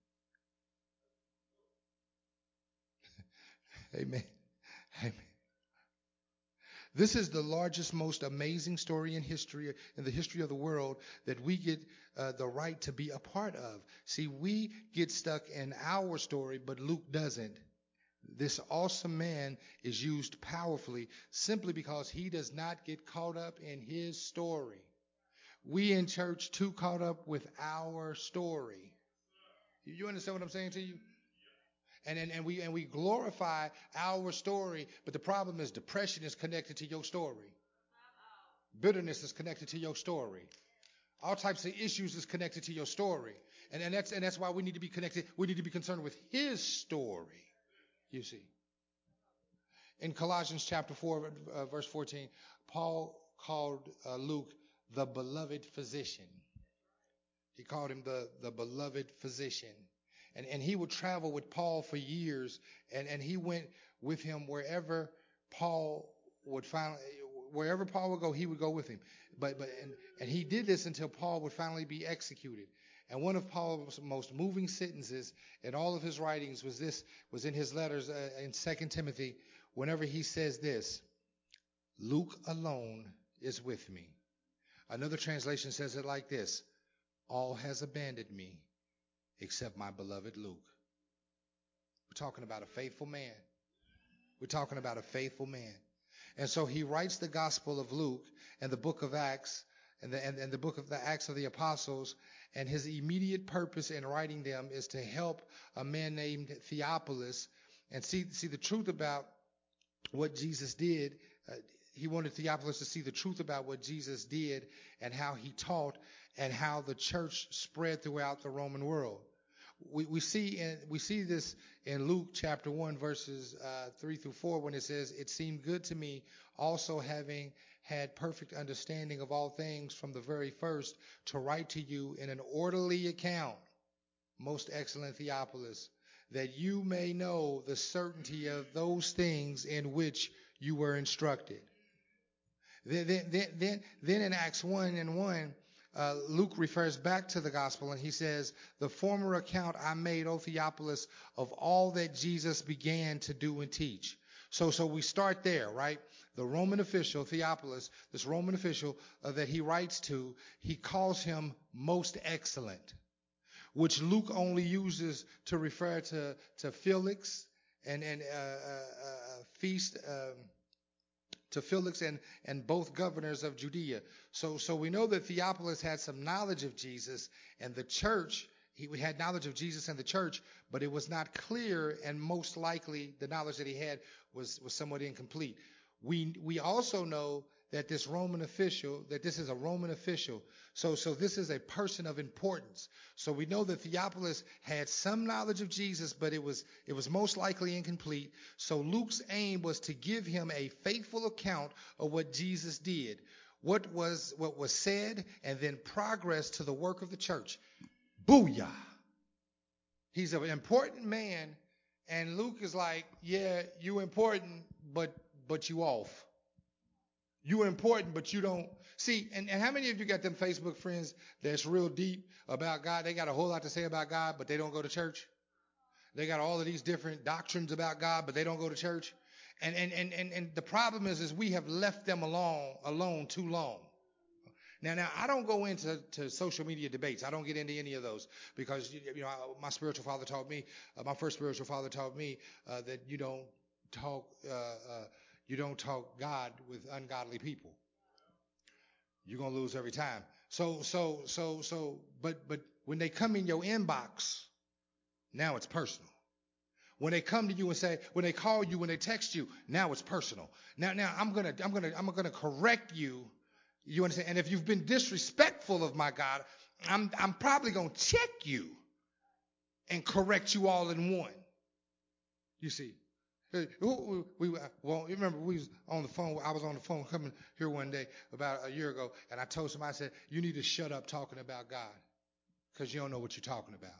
Amen. Amen. This is the largest, most amazing story in the history of the world, that we get the right to be a part of. See, we get stuck in our story, but Luke doesn't. This awesome man is used powerfully simply because he does not get caught up in his story. We in church too caught up with our story. You understand what I'm saying to you? And we glorify our story, but the problem is depression is connected to your story. Bitterness is connected to your story. All types of issues is connected to your story. And that's why we need to be connected. We need to be concerned with his story. You see. In Colossians chapter 4, verse 14, Paul called Luke the beloved physician. He called him the beloved physician. And he would travel with Paul for years, and he went with him wherever Paul would go, he would go with him. And he did this until Paul would finally be executed. And one of Paul's most moving sentences in all of his writings was in his letters in 2 Timothy, whenever he says this: Luke alone is with me. Another translation says it like this: all has abandoned me except my beloved Luke. We're talking about a faithful man. We're talking about a faithful man. And so he writes the Gospel of Luke and the book of Acts and the book of the Acts of the Apostles, And his immediate purpose in writing them is to help a man named Theophilus and see the truth about what Jesus did. He wanted Theophilus to see the truth about what Jesus did and how he taught and how the church spread throughout the Roman world. We see this in Luke chapter 1 verses 3 through 4 when it says, "It seemed good to me, also having had perfect understanding of all things from the very first, to write to you in an orderly account, most excellent Theophilus, that you may know the certainty of those things in which you were instructed." Then in Acts 1:1, Luke refers back to the gospel and he says, "The former account I made, O Theophilus, of all that Jesus began to do and teach." So we start there, right? The Roman official, Theophilus, this Roman official that he writes to, he calls him most excellent, which Luke only uses to refer to Felix and feast to Felix and both governors of Judea. So we know that Theophilus had some knowledge of Jesus and the church. He had knowledge of Jesus and the church, but it was not clear, and most likely the knowledge that he had was somewhat incomplete. We also know that this is a Roman official. So this is a person of importance. So we know that Theophilus had some knowledge of Jesus, but it was most likely incomplete. So Luke's aim was to give him a faithful account of what Jesus did, what was said, and then progress to the work of the church. Booyah! He's an important man, and Luke is like, yeah, you important, but you off. You important, but you don't. See, and how many of you got them Facebook friends that's real deep about God? They got a whole lot to say about God, but they don't go to church. They got all of these different doctrines about God, but they don't go to church. And the problem is we have left them alone too long. Now I don't go into social media debates. I don't get into any of those because my spiritual father taught me. My first spiritual father taught me that you don't talk God with ungodly people. You're gonna lose every time. But when they come in your inbox, now it's personal. When they come to you and say, when they call you, when they text you, now it's personal. Now I'm gonna correct you. You understand? And if you've been disrespectful of my God, I'm probably gonna check you and correct you all in one. You see. You remember we was on the phone. I was on the phone coming here one day about a year ago, and I told somebody, I said, you need to shut up talking about God because you don't know what you're talking about.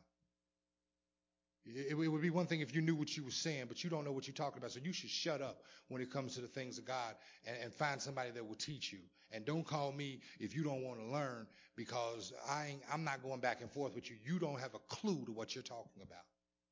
It would be one thing if you knew what you were saying, but you don't know what you're talking about. So you should shut up when it comes to the things of God and find somebody that will teach you. And don't call me if you don't want to learn because I'm not going back and forth with you. You don't have a clue to what you're talking about.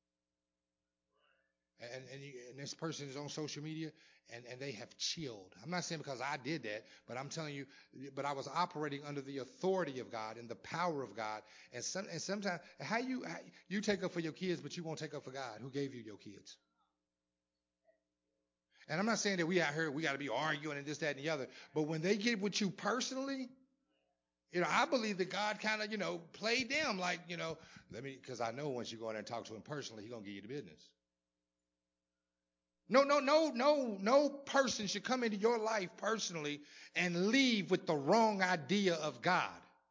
And this person is on social media and they have chilled. I'm not saying because I did that, but I'm telling you, but I was operating under the authority of God and the power of God. And sometimes how you take up for your kids, but you won't take up for God who gave you your kids. And I'm not saying that we out here, we got to be arguing and this, that, and the other. But when they get with you personally, I believe that God kind of, played them like, because I know once you go in there and talk to him personally, he's going to give you the business. No person should come into your life personally and leave with the wrong idea of God.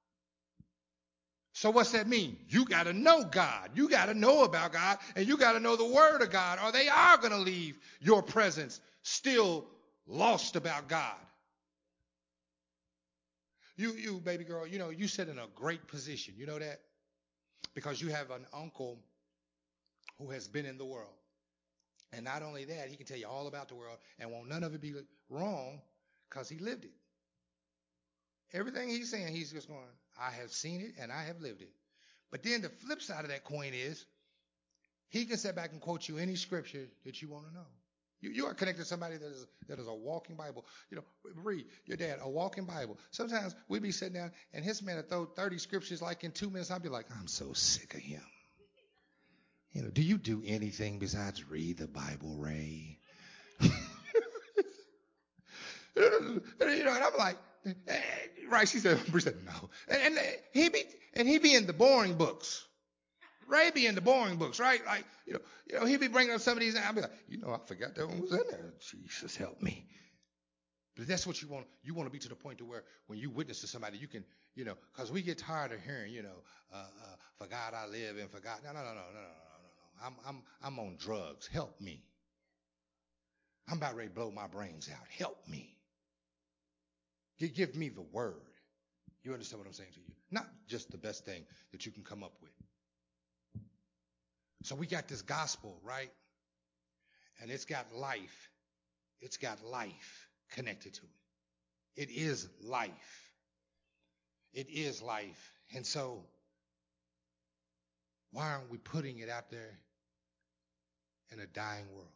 So what's that mean? You got to know God. You got to know about God, and you got to know the word of God, or they are going to leave your presence still lost about God. You baby girl, you sit in a great position. You know that? Because you have an uncle who has been in the world. And not only that, he can tell you all about the world and won't none of it be wrong because he lived it. Everything he's saying, he's just going, I have seen it and I have lived it. But then the flip side of that coin is he can sit back and quote you any scripture that you want to know. You are connected to somebody that is a walking Bible. Read your dad, a walking Bible. Sometimes we'd be sitting down and his man would throw 30 scriptures like in 2 minutes. I'd be like, I'm so sick of him. Do you do anything besides read the Bible, Ray? And I'm like, right? She said, no. And And he be in the boring books. Ray be in the boring books, right? Like, he be bringing up some of these, and I'll be like, I forgot that one was in there. Jesus, help me. But that's what you want. You want to be to the point to where when you witness to somebody, you can, because we get tired of hearing, for God I live and for God. No. I'm on drugs. Help me. I'm about ready to blow my brains out. Help me. Give me the word. You understand what I'm saying to you? Not just the best thing that you can come up with. So we got this gospel, right? And it's got life. It's got life connected to it. It is life. It is life. And so why aren't we putting it out there in a dying world?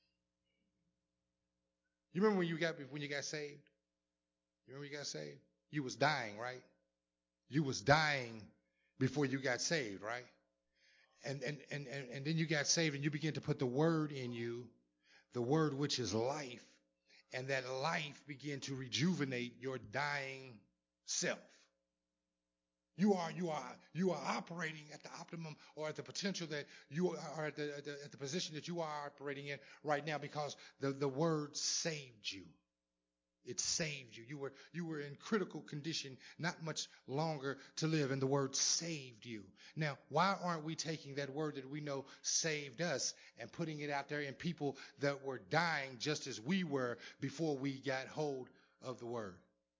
You remember when you got saved? You remember you got saved? You was dying, right? You was dying before you got saved, right? And then you got saved and you begin to put the word in you, the word which is life, and that life began to rejuvenate your dying self. You are operating at the optimum or at the potential that you are at the position that you are operating in right now because the word saved you. It saved you. You were in critical condition, not much longer to live, and the word saved you. Now, why aren't we taking that word that we know saved us and putting it out there in people that were dying just as we were before we got hold of the word?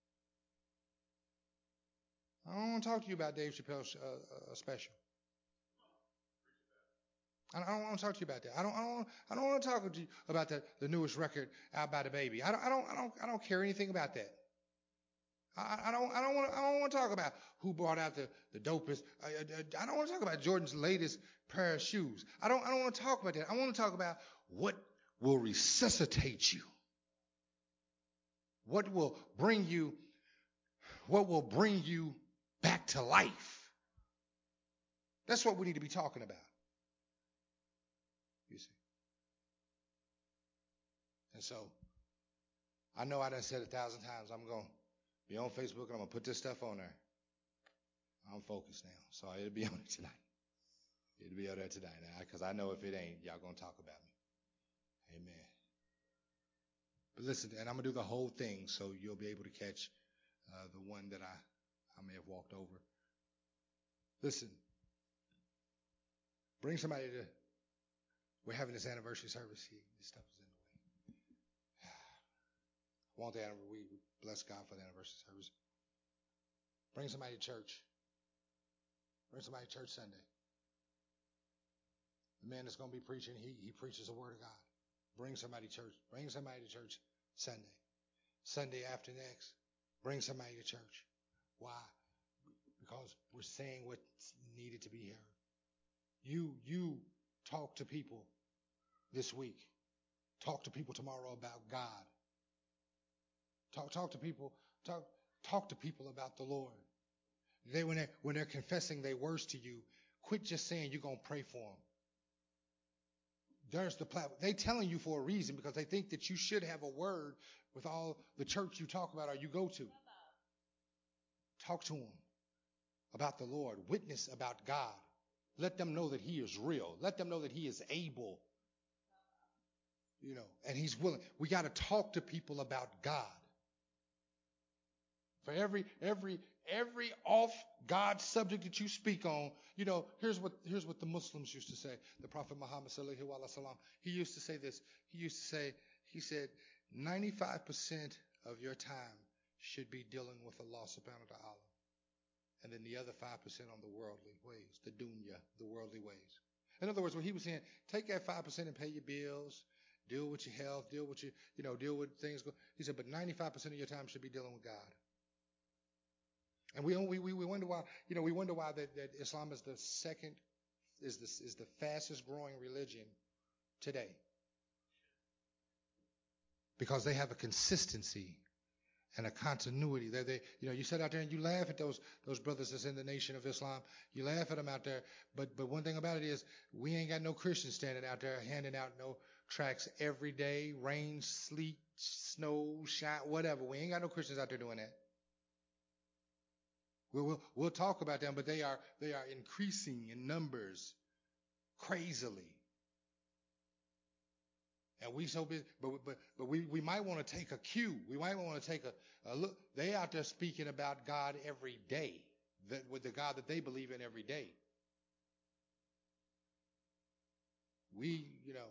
I don't want to talk to you about Dave Chappelle's special. I don't want to talk to you about that. I don't want to talk to you about the newest record out by the baby. I don't care anything about that. I don't want to talk about who brought out the dopest. I don't want to talk about Jordan's latest pair of shoes. I don't want to talk about that. I want to talk about what will resuscitate you. What will bring you back to life. That's what we need to be talking about. You see. And so, I know I done said 1,000 times, I'm going to be on Facebook and I'm going to put this stuff on there. I'm focused now. So it'll be on it tonight. It'll be on there tonight now. Because I know if it ain't, y'all going to talk about me. Amen. But listen, and I'm going to do the whole thing so you'll be able to catch the one that I may have walked over. Listen. Bring somebody to, we're having this anniversary service. This stuff is in the way. Want the anniversary, we bless God for the anniversary service. Bring somebody to church. Bring somebody to church Sunday. The man that's going to be preaching, he preaches the word of God. Bring somebody to church. Bring somebody to church Sunday. Sunday after next, bring somebody to church. Why? Because we're saying what's needed to be heard. You talk to people this week. Talk to people tomorrow about God. Talk to people. Talk to people about the Lord. When they're confessing their worst to you, quit just saying you're gonna pray for them. There's the platform. They're telling you for a reason because they think that you should have a word with all the church you talk about or you go to. Talk to them about the Lord. Witness about God. Let them know that he is real. Let them know that he is able. And he's willing. We got to talk to people about God. For every off God subject that you speak on, here's what the Muslims used to say. The Prophet Muhammad sallallahu alaihi wasallam, he used to say this. He said, 95% of your time should be dealing with Allah subhanahu wa ta'ala. And then the other 5% on the worldly ways, the dunya, the worldly ways. In other words, what he was saying, take that 5% and pay your bills, deal with your health, deal with things. He said, but 95% of your time should be dealing with God. And we wonder why, that Islam is the fastest growing religion today. Because they have a consistency and a continuity. You sit out there and you laugh at those brothers that's in the Nation of Islam. You laugh at them out there. But one thing about it is we ain't got no Christians standing out there handing out no tracts every day, rain, sleet, snow, shine, whatever. We ain't got no Christians out there doing that. We'll talk about them, but they are increasing in numbers crazily. And we so busy, but we might want to take a cue. We might want to take a look. They out there speaking about God every day, with the God that they believe in every day. We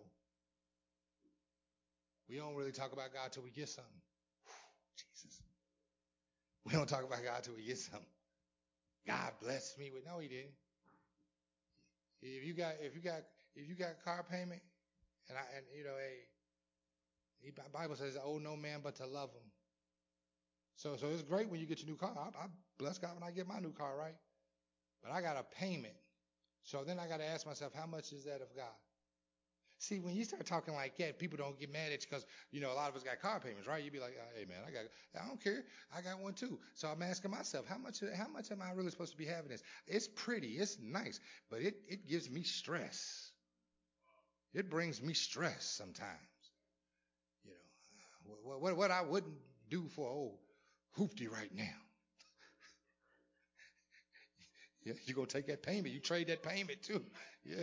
don't really talk about God till we get something. Jesus. We don't talk about God till we get something. God blessed me with, no, he didn't. If you got car payment, the Bible says, "Owe no man but to love him." So it's great when you get your new car. I bless God when I get my new car, right? But I got a payment, so then I got to ask myself, how much is that of God? See, when you start talking like that, people don't get mad at you because, a lot of us got car payments, right? You'd be like, hey, man, I don't care. I got one too. So I'm asking myself, how much am I really supposed to be having this? It's pretty. It's nice. But it gives me stress. It brings me stress sometimes. What I wouldn't do for old Hoopty right now. Yeah, you're going to take that payment. You trade that payment too. Yeah.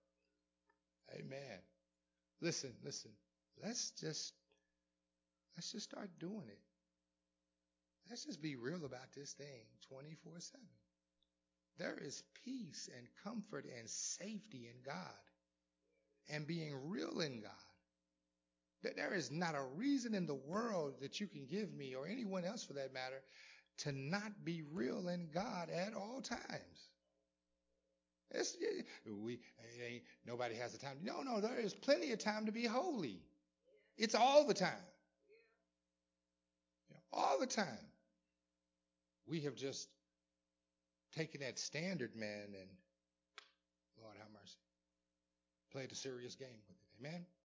Amen. Listen. Let's just start doing it. Let's just be real about this thing 24/7. There is peace and comfort and safety in God and being real in God. There is not a reason in the world that you can give me or anyone else for that matter to not be real in God at all times. Nobody has the time. No, there is plenty of time to be holy. It's all the time. All the time. We have just taken that standard, man, and Lord have mercy, played a serious game with it. Amen?